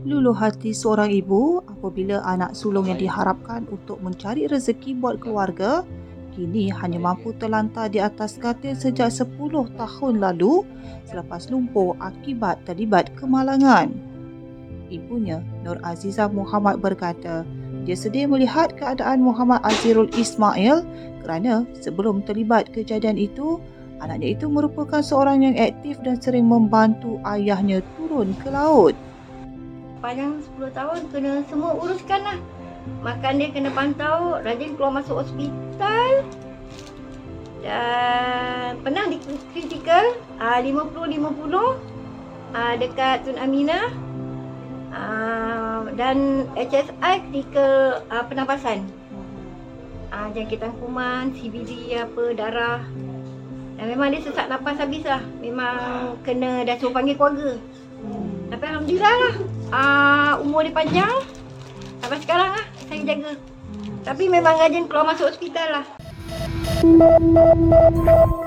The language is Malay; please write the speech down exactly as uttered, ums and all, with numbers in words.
Luluh hati seorang ibu apabila anak sulung yang diharapkan untuk mencari rezeki buat keluarga kini hanya mampu terlantar di atas katil sejak sepuluh tahun lalu selepas lumpuh akibat terlibat kemalangan. Ibunya, Nur Azizah Muhammad berkata, dia sedih melihat keadaan Muhammad Azirul Ismail kerana sebelum terlibat kejadian itu, anaknya itu merupakan seorang yang aktif dan sering membantu ayahnya turun ke laut. Panjang sepuluh tahun kena semua uruskan lah. Makan dia kena pantau, rajin keluar masuk hospital. Dan pernah di kritikal uh, lima puluh lima puluh uh, dekat Tun Aminah. Uh, dan H S I kritikal uh, pernafasan. Uh, jangkitan kuman, C B D apa, darah. Dan memang dia sesak nafas habis lah. Memang kena dah suruh panggil keluarga. Hmm. Tapi Alhamdulillah lah. Uh, umur dia panjang. Sampai sekarang lah saya jaga. Hmm. Tapi memang rajin keluar masuk hospital lah.